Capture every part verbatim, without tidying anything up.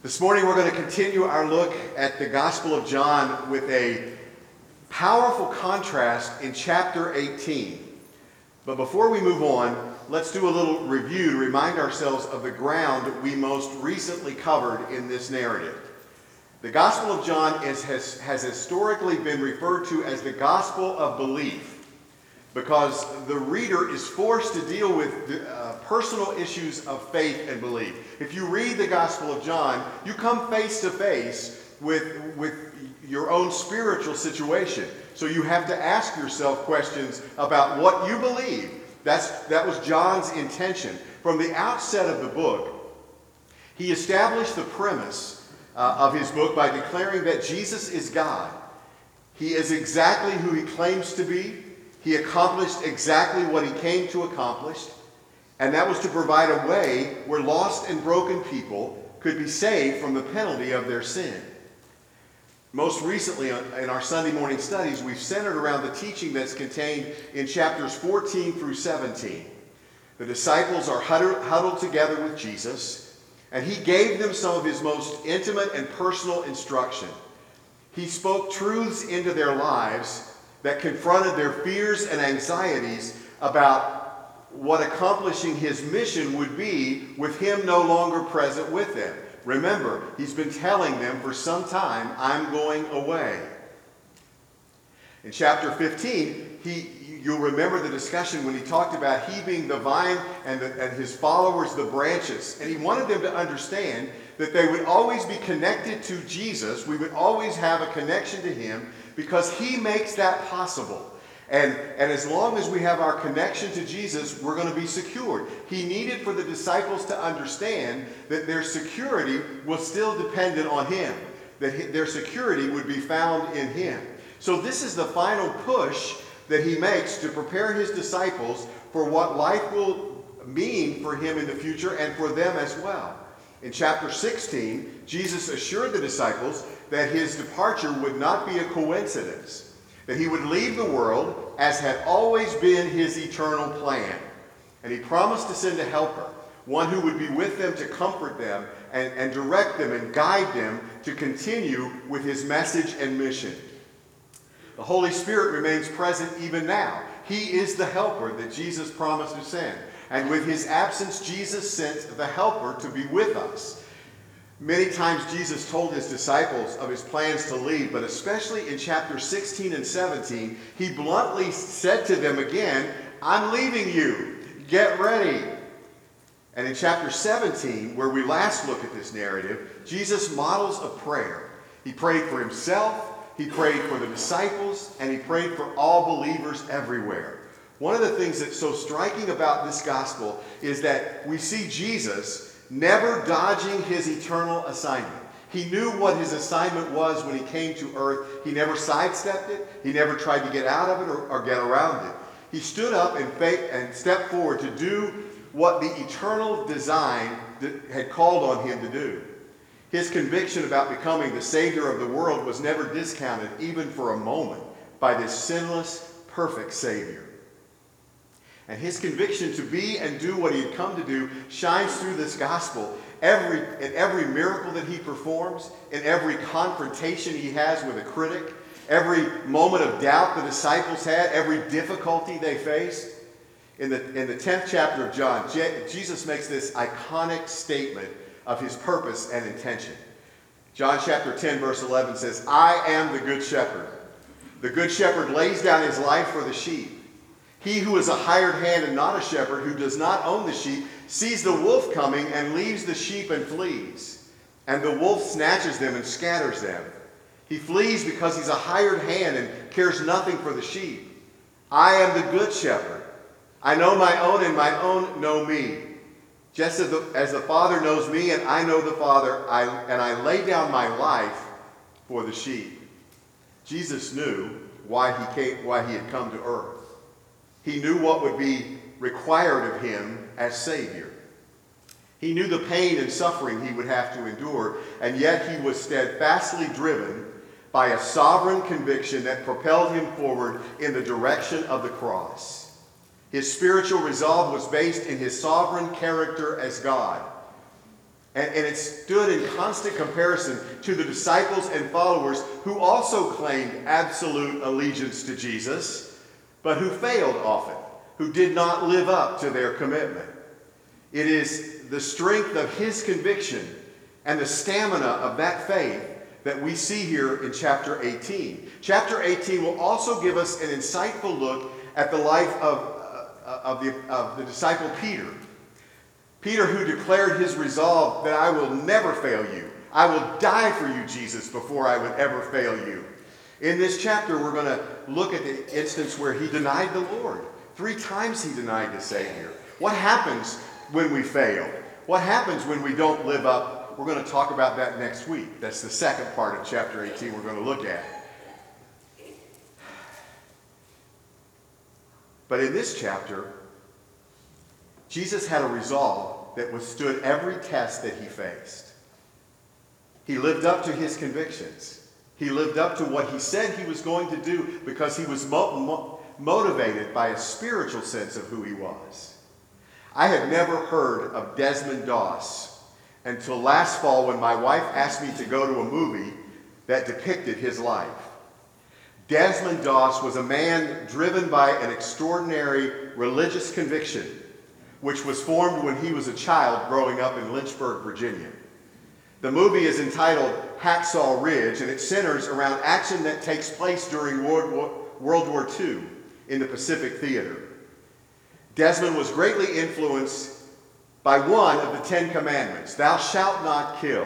This morning we're going to continue our look at the Gospel of John with a powerful contrast in chapter eighteen. But before we move on, let's do a little review to remind ourselves of the ground we most recently covered in this narrative. The Gospel of John is, has, has historically been referred to as the Gospel of Belief because the reader is forced to deal with the, uh, personal issues of faith and belief. If you read the Gospel of John, you come face to face with, with your own spiritual situation. So you have to ask yourself questions about what you believe. That's, that was John's intention. From the outset of the book, he established the premise uh, of his book by declaring that Jesus is God. He is exactly who he claims to be. He accomplished exactly what he came to accomplish, and that was to provide a way where lost and broken people could be saved from the penalty of their sin. Most recently in our Sunday morning studies, we've centered around the teaching that's contained in chapters fourteen through seventeen. The disciples are huddled together with Jesus, and he gave them some of his most intimate and personal instruction. He spoke truths into their lives that confronted their fears and anxieties about what accomplishing his mission would be with him no longer present with them. Remember, he's been telling them for some time, I'm going away. In chapter fifteen, he, you'll remember the discussion when he talked about he being the vine and, the, and his followers the branches. And he wanted them to understand that they would always be connected to Jesus. We would always have a connection to him because he makes that possible. And, and as long as we have our connection to Jesus, we're going to be secured. He needed for the disciples to understand that their security was still dependent on him, that their security would be found in him. So this is the final push that he makes to prepare his disciples for what life will mean for him in the future and for them as well. In chapter sixteen, Jesus assured the disciples that his departure would not be a coincidence, that he would leave the world as had always been his eternal plan. And he promised to send a helper, one who would be with them to comfort them and, and direct them and guide them to continue with his message and mission. The Holy Spirit remains present even now. He is the helper that Jesus promised to send. And with his absence, Jesus sent the helper to be with us. Many times Jesus told his disciples of his plans to leave, but especially in chapter sixteen and seventeen, he bluntly said to them again, I'm leaving you. Get ready. And in chapter seventeen, where we last look at this narrative, Jesus models a prayer. He prayed for himself, he prayed for the disciples, and he prayed for all believers everywhere. One of the things that's so striking about this gospel is that we see Jesus never dodging his eternal assignment. He knew what his assignment was when he came to earth. He never sidestepped it. He never tried to get out of it or, or get around it. He stood up and, faith, and stepped forward to do what the eternal design had called on him to do. His conviction about becoming the Savior of the world was never discounted, even for a moment, by this sinless, perfect Savior. And his conviction to be and do what he had come to do shines through this gospel. Every, in every miracle that he performs, in every confrontation he has with a critic, every moment of doubt the disciples had, every difficulty they faced. In the, in the tenth chapter of John, Je- Jesus makes this iconic statement of his purpose and intention. John chapter ten, verse eleven says, I am the good shepherd. The good shepherd lays down his life for the sheep. He who is a hired hand and not a shepherd, who does not own the sheep, sees the wolf coming and leaves the sheep and flees. And the wolf snatches them and scatters them. He flees because he's a hired hand and cares nothing for the sheep. I am the good shepherd. I know my own and my own know me. Just as the, as the Father knows me and I know the Father, I, and I lay down my life for the sheep. Jesus knew why he came, why he had come to earth. He knew what would be required of him as Savior. He knew the pain and suffering he would have to endure, and yet he was steadfastly driven by a sovereign conviction that propelled him forward in the direction of the cross. His spiritual resolve was based in his sovereign character as God. And, and it stood in constant comparison to the disciples and followers who also claimed absolute allegiance to Jesus, but who failed often, who did not live up to their commitment. It is the strength of his conviction and the stamina of that faith that we see here in chapter eighteen. Chapter eighteen will also give us an insightful look at the life of, uh, of, the, of the disciple Peter. Peter, who declared his resolve that I will never fail you. I will die for you, Jesus, before I would ever fail you. In this chapter, we're going to look at the instance where he denied the Lord. Three times he denied the Savior. What happens when we fail? What happens when we don't live up? We're going to talk about that next week. That's the second part of chapter eighteen we're going to look at. But in this chapter, Jesus had a resolve that withstood every test that he faced. He lived up to his convictions. He lived up to what he said he was going to do because he was mo- mo- motivated by a spiritual sense of who he was. I had never heard of Desmond Doss until last fall when my wife asked me to go to a movie that depicted his life. Desmond Doss was a man driven by an extraordinary religious conviction, which was formed when he was a child growing up in Lynchburg, Virginia. The movie is entitled Hacksaw Ridge, and it centers around action that takes place during World War, World War Two in the Pacific Theater. Desmond was greatly influenced by one of the Ten Commandments, thou shalt not kill,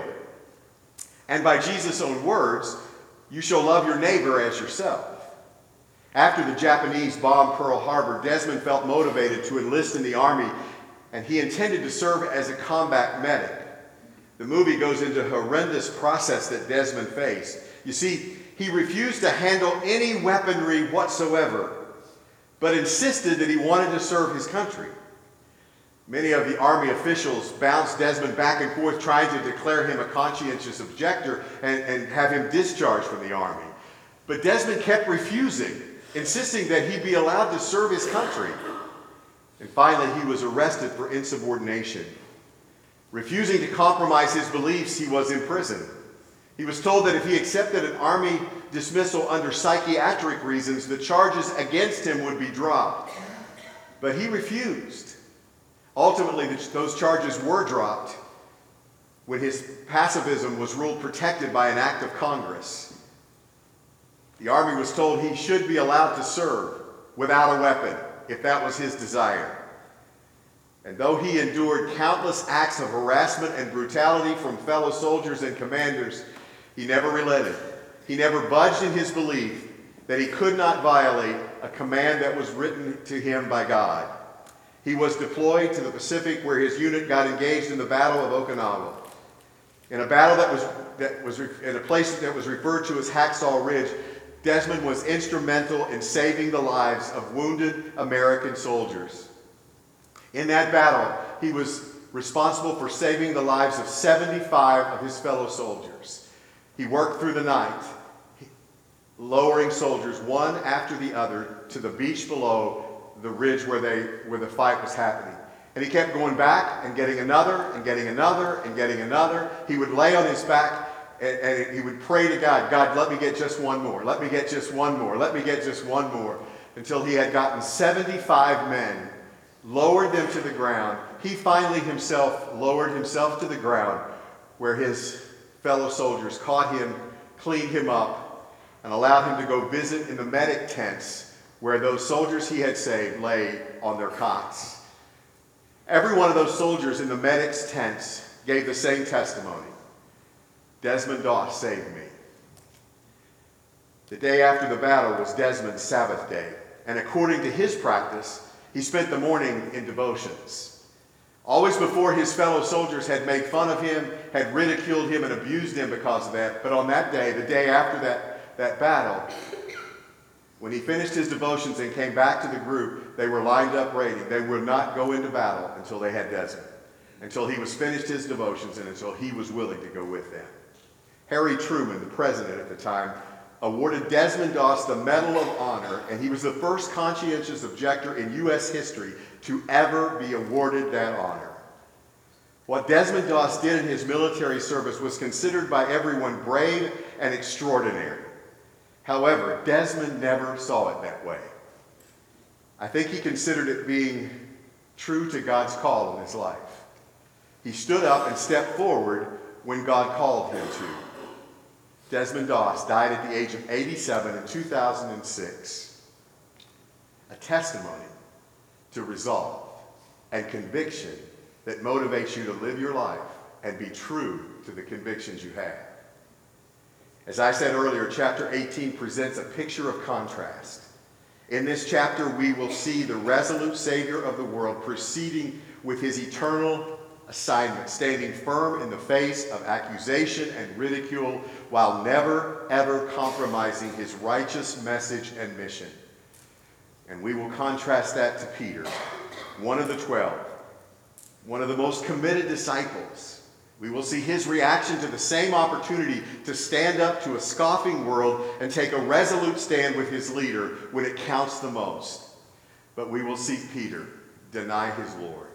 and by Jesus' own words, you shall love your neighbor as yourself. After the Japanese bombed Pearl Harbor, Desmond felt motivated to enlist in the Army, and he intended to serve as a combat medic. The movie goes into a horrendous process that Desmond faced. You see, he refused to handle any weaponry whatsoever, but insisted that he wanted to serve his country. Many of the Army officials bounced Desmond back and forth, trying to declare him a conscientious objector and, and have him discharged from the Army. But Desmond kept refusing, insisting that he be allowed to serve his country. And finally, he was arrested for insubordination. Refusing to compromise his beliefs, he was imprisoned. He was told that if he accepted an Army dismissal under psychiatric reasons, the charges against him would be dropped. But he refused. Ultimately, those charges were dropped when his pacifism was ruled protected by an act of Congress. The Army was told he should be allowed to serve without a weapon, if that was his desire. And though he endured countless acts of harassment and brutality from fellow soldiers and commanders, he never relented. He never budged in his belief that he could not violate a command that was written to him by God. He was deployed to the Pacific, where his unit got engaged in the Battle of Okinawa. In a battle that was, that was in a place that was referred to as Hacksaw Ridge, Desmond was instrumental in saving the lives of wounded American soldiers. In that battle, he was responsible for saving the lives of seventy-five of his fellow soldiers. He worked through the night, lowering soldiers one after the other to the beach below the ridge where, they, where the fight was happening. And he kept going back and getting another and getting another and getting another. He would lay on his back and, and he would pray to God, God, let me get just one more. Let me get just one more. Let me get just one more. Until he had gotten seventy-five men, lowered them to the ground. He finally himself lowered himself to the ground, where his fellow soldiers caught him, cleaned him up, and allowed him to go visit in the medic tents where those soldiers he had saved lay on their cots. Every one of those soldiers in the medics' tents gave the same testimony. Desmond Doss saved me. The day after the battle was Desmond's Sabbath day, and according to his practice, he spent the morning in devotions. Always before, his fellow soldiers had made fun of him, had ridiculed him, and abused him because of that. But on that day, the day after that, that battle, when he finished his devotions and came back to the group, they were lined up waiting. They would not go into battle until they had Desmond, until he was finished his devotions and until he was willing to go with them. Harry Truman, the president at the time, awarded Desmond Doss the Medal of Honor, and he was the first conscientious objector in U S history to ever be awarded that honor. What Desmond Doss did in his military service was considered by everyone brave and extraordinary. However, Desmond never saw it that way. I think he considered it being true to God's call in his life. He stood up and stepped forward when God called him to. Desmond Doss died at the age of eighty-seven in two thousand six. A testimony to resolve and conviction that motivates you to live your life and be true to the convictions you have. As I said earlier, chapter eighteen presents a picture of contrast. In this chapter, we will see the resolute Savior of the world proceeding with his eternal assignment, standing firm in the face of accusation and ridicule while never, ever compromising his righteous message and mission. And we will contrast that to Peter, one of the twelve, one of the most committed disciples. We will see his reaction to the same opportunity to stand up to a scoffing world and take a resolute stand with his leader when it counts the most. But we will see Peter deny his Lord.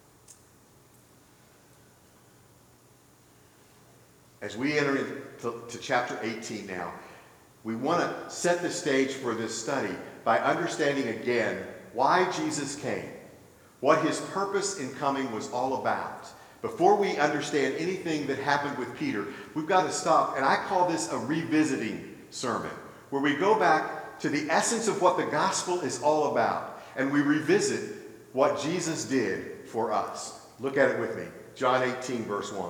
As we enter into to chapter eighteen now, we want to set the stage for this study by understanding again why Jesus came, what his purpose in coming was all about. Before we understand anything that happened with Peter, we've got to stop, and I call this a revisiting sermon, where we go back to the essence of what the gospel is all about, and we revisit what Jesus did for us. Look at it with me. John eighteen, verse one.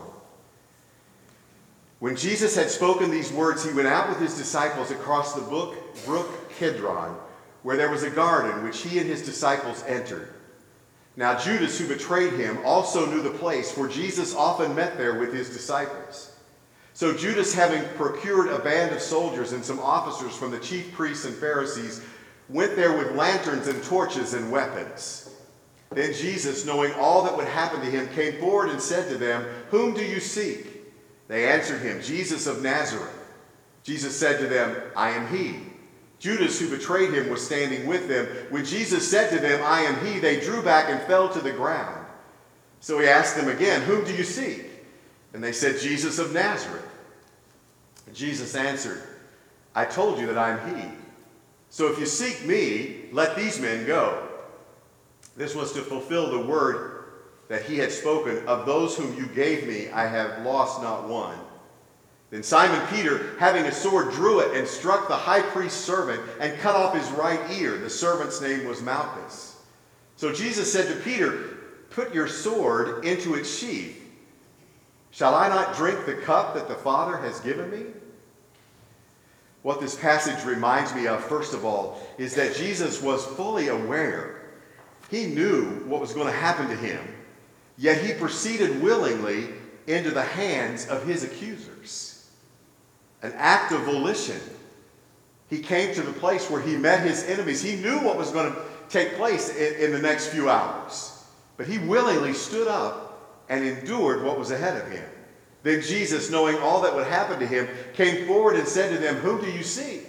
When Jesus had spoken these words, he went out with his disciples across the brook, brook Kidron, where there was a garden which he and his disciples entered. Now Judas, who betrayed him, also knew the place, for Jesus often met there with his disciples. So Judas, having procured a band of soldiers and some officers from the chief priests and Pharisees, went there with lanterns and torches and weapons. Then Jesus, knowing all that would happen to him, came forward and said to them, "Whom do you seek?" They answered him, "Jesus of Nazareth." Jesus said to them, "I am he." Judas, who betrayed him, was standing with them. When Jesus said to them, "I am he," they drew back and fell to the ground. So he asked them again, "Whom do you seek?" And they said, "Jesus of Nazareth." And Jesus answered, "I told you that I am he. So if you seek me, let these men go." This was to fulfill the word that he had spoken, "Of those whom you gave me, I have lost not one." Then Simon Peter, having a sword, drew it and struck the high priest's servant and cut off his right ear. The servant's name was Malchus. So Jesus said to Peter, "Put your sword into its sheath. Shall I not drink the cup that the Father has given me?" What this passage reminds me of, first of all, is that Jesus was fully aware. He knew what was going to happen to him, yet he proceeded willingly into the hands of his accusers. An act of volition. He came to the place where he met his enemies. He knew what was going to take place in, in the next few hours. But he willingly stood up and endured what was ahead of him. Then Jesus, knowing all that would happen to him, came forward and said to them, "Whom do you seek?"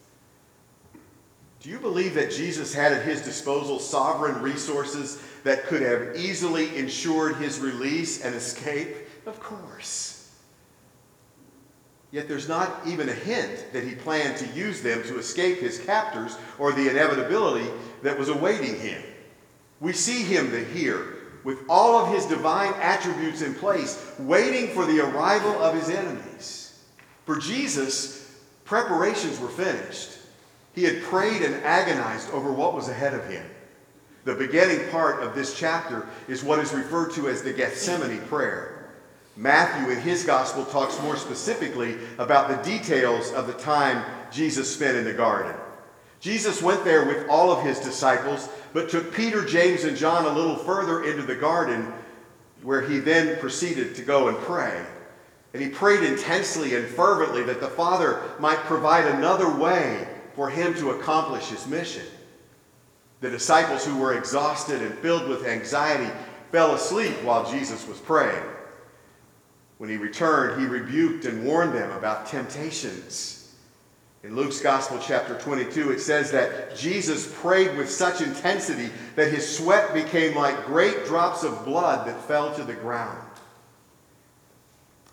Do you believe that Jesus had at his disposal sovereign resources that could have easily ensured his release and escape? Of course. Yet there's not even a hint that he planned to use them to escape his captors or the inevitability that was awaiting him. We see him here with all of his divine attributes in place, waiting for the arrival of his enemies. For Jesus, preparations were finished. He had prayed and agonized over what was ahead of him. The beginning part of this chapter is what is referred to as the Gethsemane prayer. Matthew, in his gospel, talks more specifically about the details of the time Jesus spent in the garden. Jesus went there with all of his disciples, but took Peter, James, and John a little further into the garden, where he then proceeded to go and pray. And he prayed intensely and fervently that the Father might provide another way for him to accomplish his mission. The disciples, who were exhausted and filled with anxiety, fell asleep while Jesus was praying. When he returned, he rebuked and warned them about temptations. In Luke's Gospel, chapter twenty-two, it says that Jesus prayed with such intensity that his sweat became like great drops of blood that fell to the ground.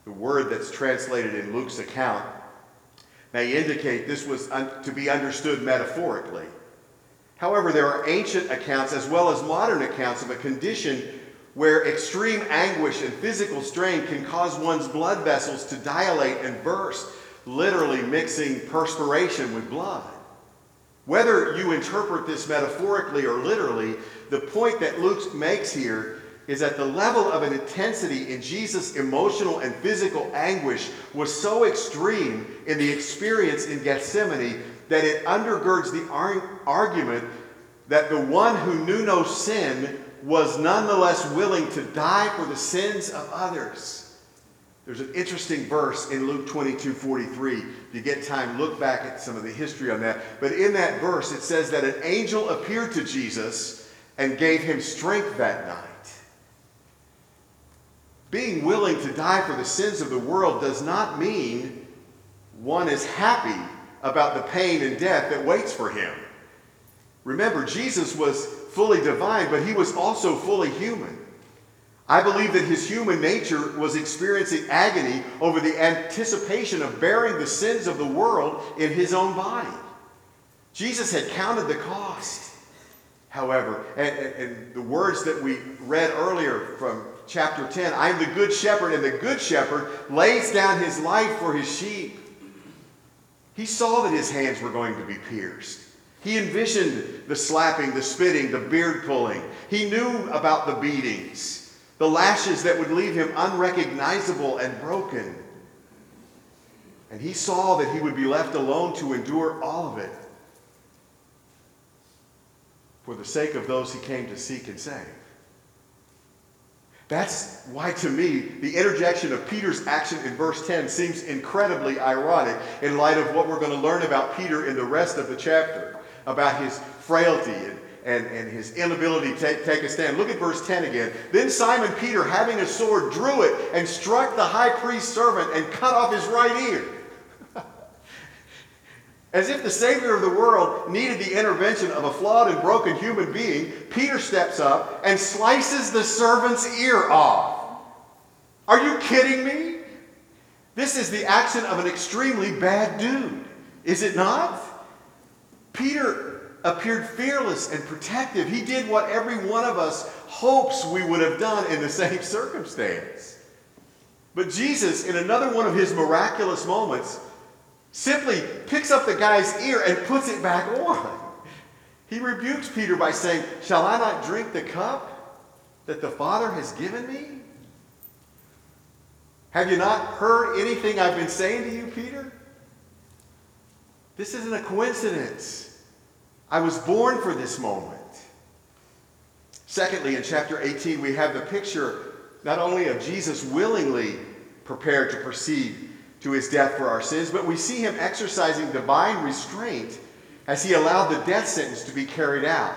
the word that's translated in Luke's account, may indicate this was un- to be understood metaphorically. However, there are ancient accounts as well as modern accounts of a condition where extreme anguish and physical strain can cause one's blood vessels to dilate and burst, literally mixing perspiration with blood. Whether you interpret this metaphorically or literally, the point that Luke makes here is that the level of an intensity in Jesus' emotional and physical anguish was so extreme in the experience in Gethsemane that it undergirds the ar- argument that the one who knew no sin was nonetheless willing to die for the sins of others. There's an interesting verse in Luke twenty-two forty-three. If you get time, look back at some of the history on that. But in that verse, it says that an angel appeared to Jesus and gave him strength that night. Being willing to die for the sins of the world does not mean one is happy about the pain and death that waits for him. Remember, Jesus was fully divine, but he was also fully human. I believe that his human nature was experiencing agony over the anticipation of bearing the sins of the world in his own body. Jesus had counted the cost. However, and, and, and the words that we read earlier from chapter ten, I am the good shepherd, and the good shepherd lays down his life for his sheep. He saw that his hands were going to be pierced. He envisioned the slapping, the spitting, the beard pulling. He knew about the beatings, the lashes that would leave him unrecognizable and broken. And he saw that he would be left alone to endure all of it for the sake of those he came to seek and save. That's why, to me, the interjection of Peter's action in verse ten seems incredibly ironic in light of what we're going to learn about Peter in the rest of the chapter, about his frailty and, and, and his inability to take, take a stand. Look at verse ten again. Then Simon Peter, having a sword, drew it and struck the high priest's servant and cut off his right ear. As if the Savior of the world needed the intervention of a flawed and broken human being, Peter steps up and slices the servant's ear off. Are you kidding me? This is the action of an extremely bad dude, is it not? Peter appeared fearless and protective. He did what every one of us hopes we would have done in the same circumstance. But Jesus, in another one of his miraculous moments, simply picks up the guy's ear and puts it back on. He rebukes Peter by saying, "Shall I not drink the cup that the Father has given me? Have you not heard anything I've been saying to you, Peter? This isn't a coincidence. I was born for this moment." Secondly, in chapter eighteen, we have the picture not only of Jesus willingly prepared to proceed to his death for our sins, but we see him exercising divine restraint as he allowed the death sentence to be carried out.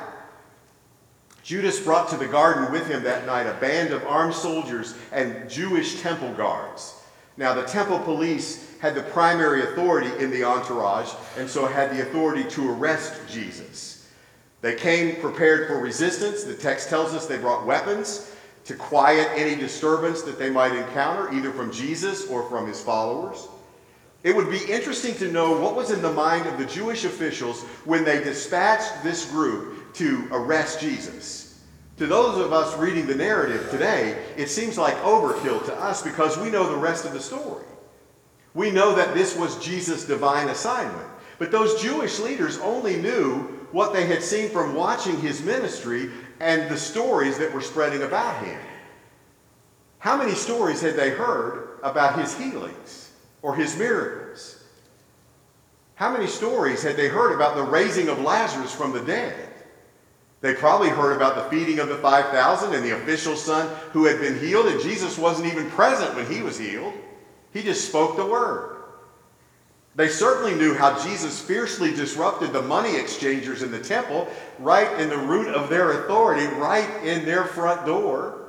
Judas brought to the garden with him that night a band of armed soldiers and Jewish temple guards. Now, the temple police had the primary authority in the entourage, and so had the authority to arrest Jesus. They came prepared for resistance. The text tells us they brought weapons to quiet any disturbance that they might encounter, either from Jesus or from his followers. It would be interesting to know what was in the mind of the Jewish officials when they dispatched this group to arrest Jesus. To those of us reading the narrative today, it seems like overkill to us because we know the rest of the story. We know that this was Jesus' divine assignment. But those Jewish leaders only knew what they had seen from watching his ministry and the stories that were spreading about him. How many stories had they heard about his healings or his miracles? How many stories had they heard about the raising of Lazarus from the dead? They probably heard about the feeding of the five thousand and the official's son who had been healed, and Jesus wasn't even present when he was healed. He just spoke the word. They certainly knew how Jesus fiercely disrupted the money exchangers in the temple, right in the root of their authority, right in their front door.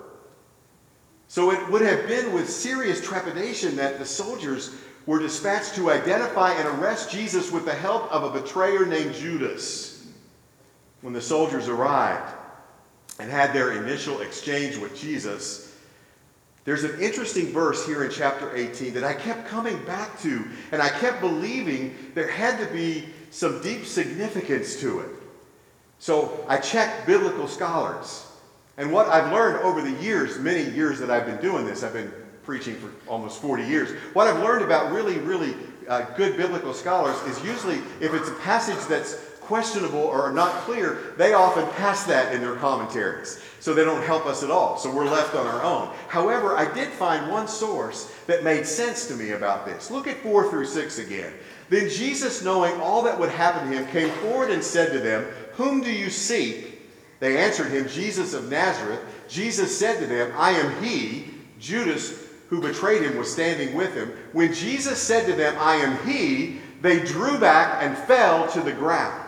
So it would have been with serious trepidation that the soldiers were dispatched to identify and arrest Jesus with the help of a betrayer named Judas. When the soldiers arrived and had their initial exchange with Jesus, There's an interesting verse here in chapter eighteen that I kept coming back to, and I kept believing there had to be some deep significance to it. So I checked biblical scholars. And what I've learned over the years, many years that I've been doing this, I've been preaching for almost forty years. What I've learned about really, really uh, good biblical scholars is usually if it's a passage that's questionable or not clear, they often pass that in their commentaries. So they don't help us at all. So we're left on our own. However, I did find one source that made sense to me about this. Look at four through six again. Then Jesus, knowing all that would happen to him, came forward and said to them, "Whom do you seek?" They answered him, "Jesus of Nazareth." Jesus said to them, "I am he." Judas, who betrayed him, was standing with him. When Jesus said to them, "I am he," they drew back and fell to the ground.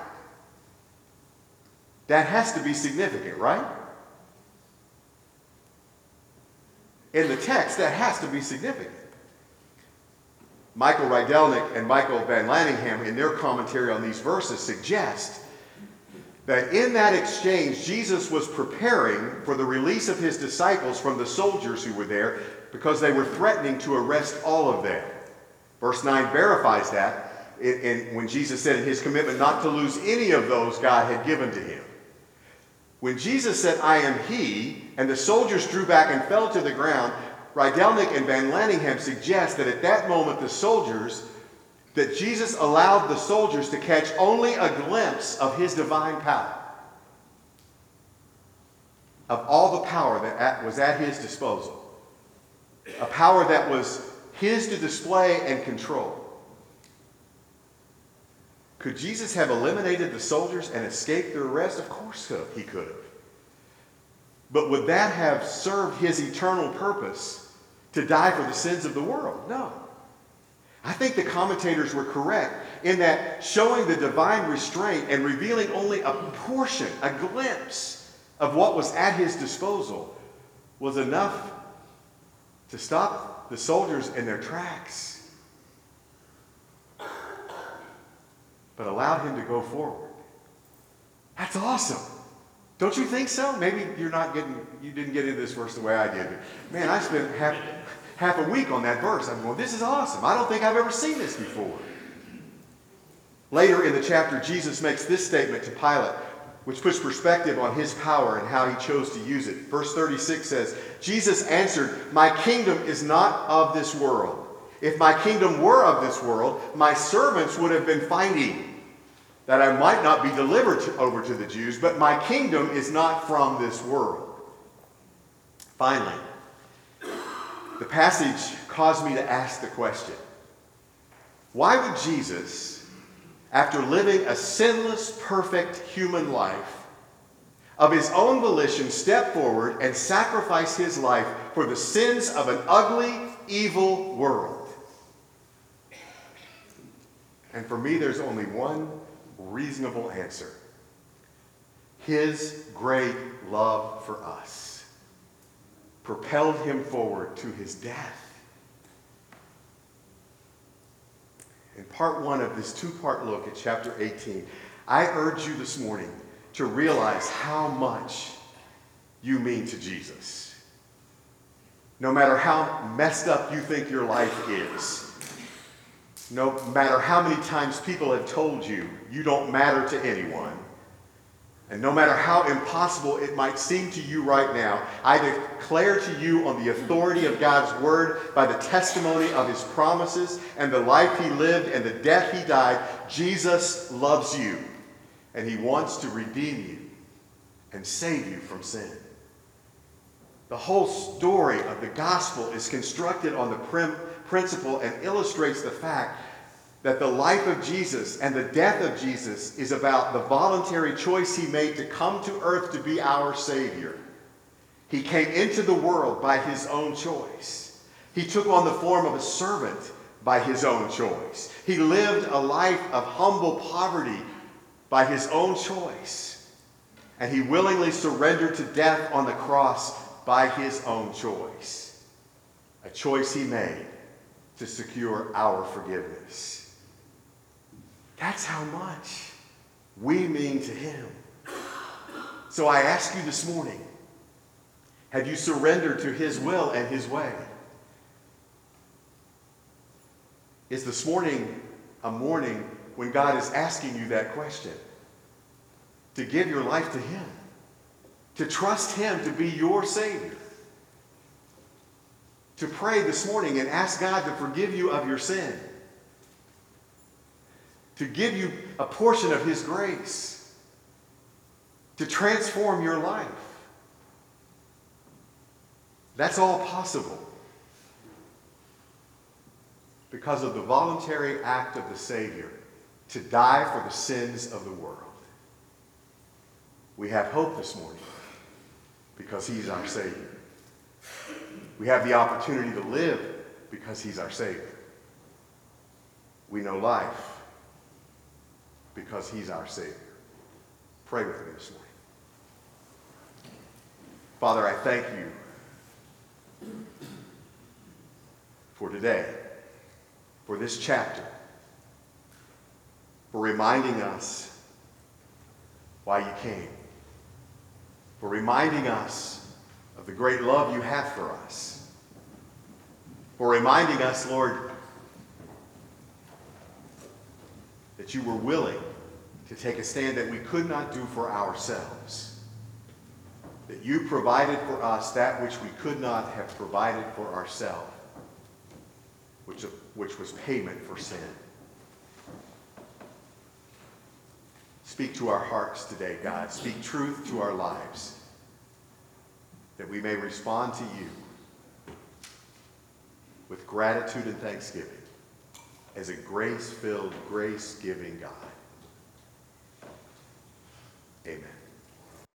That has to be significant, right? In the text, that has to be significant. Michael Rydelnik and Michael Van Lanningham, in their commentary on these verses, suggest that in that exchange, Jesus was preparing for the release of his disciples from the soldiers who were there because they were threatening to arrest all of them. Verse nine verifies that in, in, when Jesus said in his commitment not to lose any of those God had given to him. When Jesus said, "I am he," and the soldiers drew back and fell to the ground, Rydelnik and Van Lanningham suggest that at that moment the soldiers, that Jesus allowed the soldiers to catch only a glimpse of his divine power, of all the power that at, was at his disposal, a power that was his to display and control. Could Jesus have eliminated the soldiers and escaped their arrest? Of course he could have. But would that have served his eternal purpose to die for the sins of the world? No. I think the commentators were correct in that showing the divine restraint and revealing only a portion, a glimpse of what was at his disposal was enough to stop the soldiers in their tracks, but allowed him to go forward. That's awesome. Don't you think so? Maybe you're not getting, you didn't get into this verse the way I did. Man, I spent half, half a week on that verse. I'm going, this is awesome. I don't think I've ever seen this before. Later in the chapter, Jesus makes this statement to Pilate, which puts perspective on his power and how he chose to use it. Verse thirty-six says, Jesus answered, "My kingdom is not of this world. If my kingdom were of this world, my servants would have been fighting, that I might not be delivered to, over to the Jews, but my kingdom is not from this world." Finally, the passage caused me to ask the question, why would Jesus, after living a sinless, perfect human life, of his own volition step forward and sacrifice his life for the sins of an ugly, evil world? And for me, there's only one reasonable answer. His great love for us propelled him forward to his death. In part one of this two-part look at chapter eighteen, I urge you this morning to realize how much you mean to Jesus. No matter how messed up you think your life is, no matter how many times people have told you you don't matter to anyone, and no matter how impossible it might seem to you right now, I declare to you on the authority of God's word, by the testimony of his promises and the life he lived and the death he died, Jesus loves you, and he wants to redeem you and save you from sin. The whole story of the gospel is constructed on the prim- principle and illustrates the fact that the life of Jesus and the death of Jesus is about the voluntary choice he made to come to earth to be our Savior. He came into the world by his own choice. He took on the form of a servant by his own choice. He lived a life of humble poverty by his own choice. And he willingly surrendered to death on the cross by his own choice. A choice he made to secure our forgiveness. That's how much we mean to him. So I ask you this morning, Have you surrendered to his will and his way? Is this morning a morning when God is asking you that question? To give your life to him. To trust him to be your Savior. To pray this morning and ask God to forgive you of your sin. To give you a portion of his grace. To transform your life. That's all possible because of the voluntary act of the Savior to die for the sins of the world. We have hope this morning because he's our Savior. We have the opportunity to live because he's our Savior. We know life because he's our Savior. Pray with me this morning. Father, I thank you for today, for this chapter, for reminding us why you came, for reminding us of the great love you have for us, for reminding us, Lord, that you were willing to take a stand that we could not do for ourselves, that you provided for us that which we could not have provided for ourselves, which, which was payment for sin. Speak to our hearts today, God. Speak truth to our lives, that we may respond to you with gratitude and thanksgiving as a grace-filled, grace-giving God.